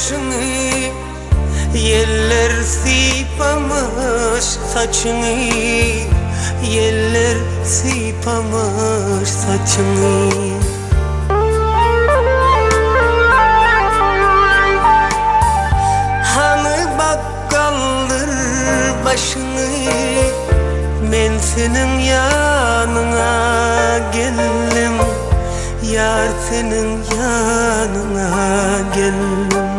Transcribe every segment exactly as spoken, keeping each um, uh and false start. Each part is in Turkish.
başını, yeller sıypamış saçını, yeller sıypamış saçını. Hani bakkaldır başını, men senin yanına geldim, yar senin yanına geldim.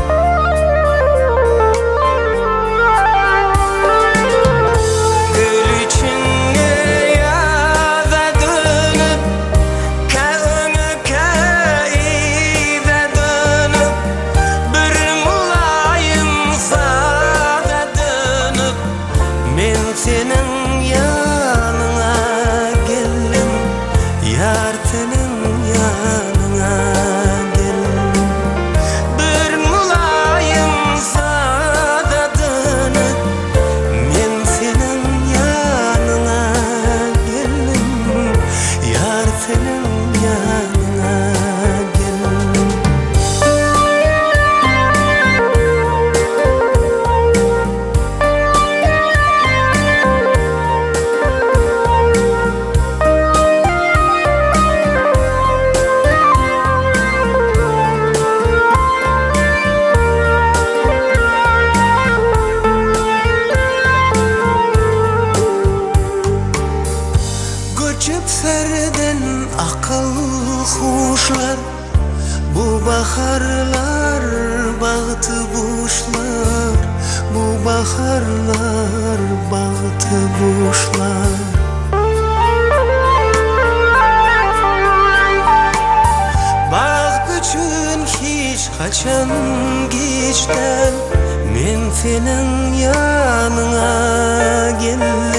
Gül içinde yaza dönüp, kağını kaize dönüp, bir mulayim sada dönüp, men senin yanına geldim, yar senin yanına geldim. Bir mulayim sada dönüp, men senin yanına geldim, yar senin yanına geldim. Göçüp serden akıl kuşlar, bu baharlar bağıtı buşlar, bu baharlar bağıtı buşlar. Bağ üçün hiç kaçan geçten, men senin yanına geldim.